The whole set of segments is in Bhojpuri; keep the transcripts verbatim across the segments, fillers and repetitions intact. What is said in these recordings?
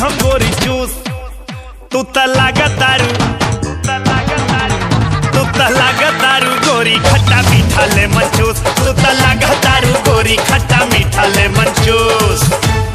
हम गोरी चूस। तू त लागतारू तू त लागतारू गोरी खट्टा मीठा लेमन जूस। तू त लागतारू गोरी खट्टा मीठा लेमन जूस।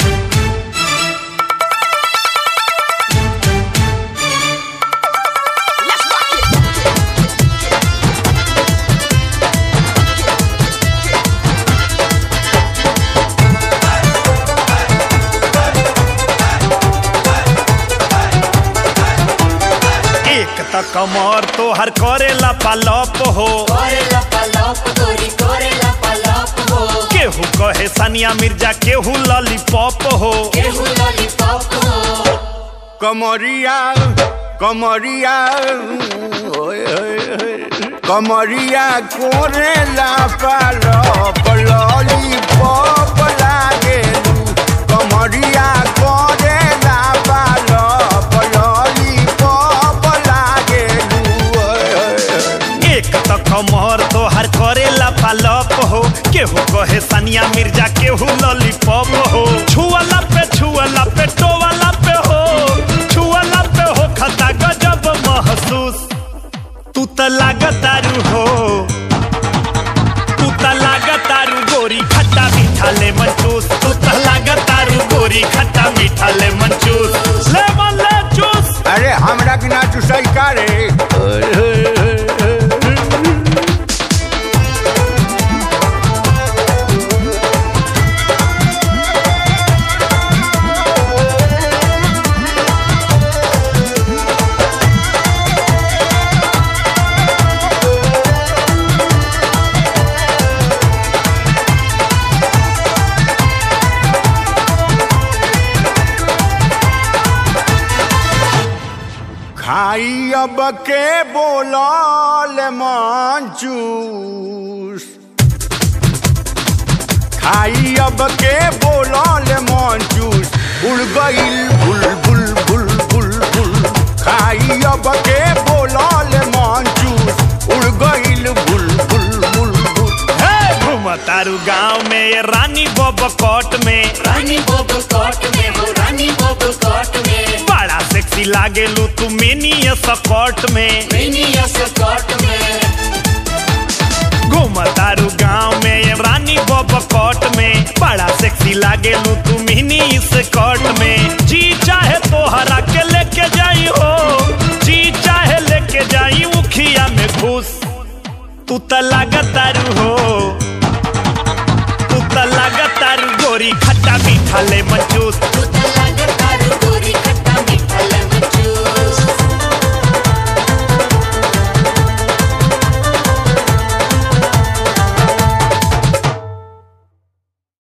कमर तो हर करेला पालप हो, करेला पालप गोरी करेला पालप हो। केहू कहे सानिया मिर्जा, केहू लॉलीपॉप हो, केहू लॉलीपॉप हो। कमरिया कमरिया ओए ओए कमरिया कोरेला पालप लॉलीपॉप लागे। कमरिया कोरेला पालप लॉलीपॉप लागे। एक तो कमर तो हर करेला पालप हो, केहू कहे सानिया मिर्जा, केहू लॉलीपॉप हो। छुअला पे छुअला पे टोवाला पे हो, छुअला पे हो खता गजब महसूस। तू त लागतारू हो, तू त लागतारू गोरी खट्टा मीठा लेमन जूस। तू त लागतारू गोरी खट्टा मीठा लेमन जूस। लेमन ले जूस। अरे हमरा के ना चूसई का रे। खाई अब के बोला लेमन जूस। खाई अब के बोला लेमन जूस। उड़ गईल बुल बुल बुल बुल बुल। खाई अब के बोला लेमन जूस। उड़ गईल बुल बुल बुल बुल। हे घूमतारू गाँव में ये रानी बब कोट में, रानी बब कोट में हो, रानी बब कोट में। बड़ा सेक्सी लागेलू तू मिनी स्कर्ट में, मिनी स्कर्ट में। घूमतारू गाँव में ये रानी बब कोट में, बड़ा सेक्सी लागेलू तू मिनी स्कर्ट में। जी चाहे तो हरा के लेके जाई हो, जी चाहे लेके जाई उखिया में घुस। तू त लागतारू हो, तू त लागतारू गोरी खट्टा मीठा लेमन जूस।